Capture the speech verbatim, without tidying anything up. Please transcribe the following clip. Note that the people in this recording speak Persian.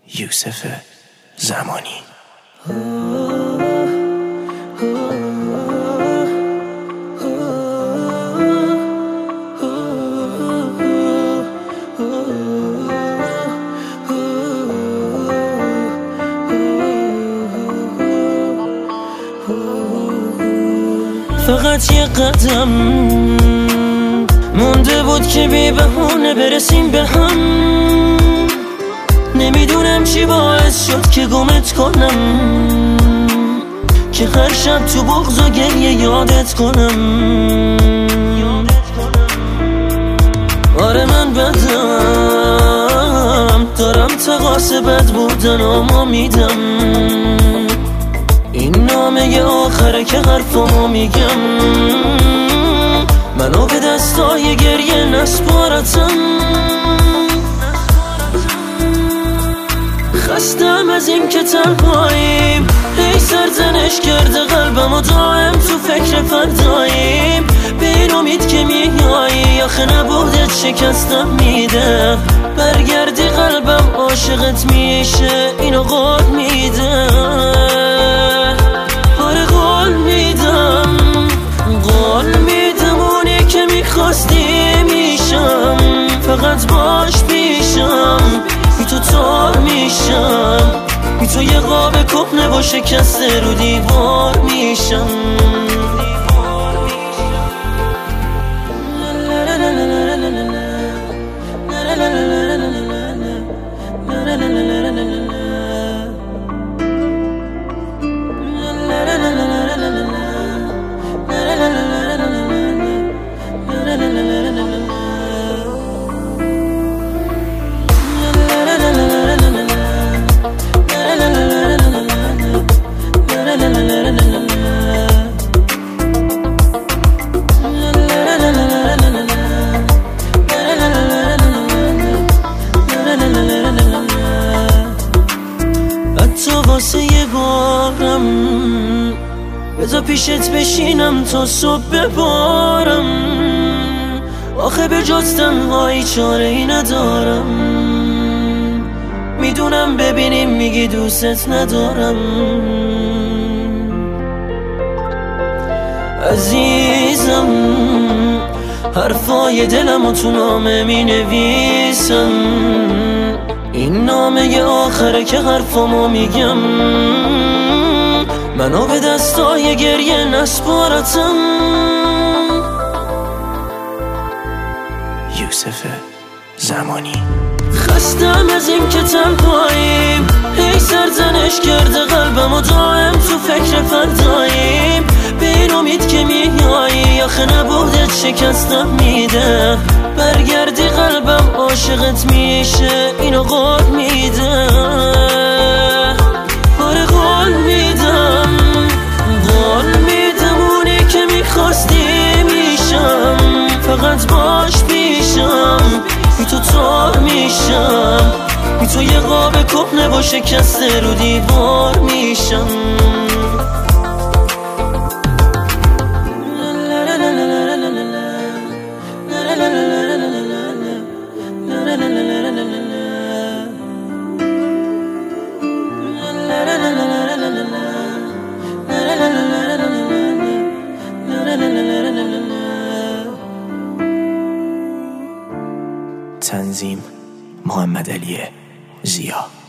یوسف زمانی. فقط یه قدم مونده بود که بی بهونه برسیم به هم. نمیدونم چی باعث شد که گمت کنم، که هر شب تو بغض و گریه یادت کنم. آره من بدم، دارم تقاس بد بودن اما میدم. این نامه آخره که حرفامو میگم. منو به دستای گریه نسپارتم. خستم از این که تنهاییم، هی سرزنش کرده قلبم و دائم تو فکر فرداییم. به این امید که میایی، آخه نبودت شکستم میده. برگردی قلبم عاشقت میشه، اینو قول میده. آره قول میدم، قول میدم اونی که میخواستی میشم. فقط باش پیشم، بی تو تار میشم. بی تو یه قاب کهنه و شکسته رو دیوار میشم. تو واسه یه بارم بذار پیشت بشینم تا صبح ببارم. آخه به جز تنهایی چاره ای ندارم. میدونم ببینیم میگی دوست ندارم. عزیزم حرفای دلم و تو نامه می نویسم. این نامه آخره که حرفامو میگم. منو به دستای گریه نسپارتم. یوسف زمانی. خستم از این که تنهاییم، هی سرزنش کرده قلبم و دائم تو فکر فرداییم. به این امید که میایی، آخه نبودت شکستم میده. برگردی قلبم عاشقت میشه، اینو قول میده. آره قول میدم، قول میدم اونی که میخواستی میشم. فقط باش پیشم، بی تو تار میشم. بی تو یه قاب کهنه و شکسته رو دیوار میشم. تنظیم محمد علی ضیا.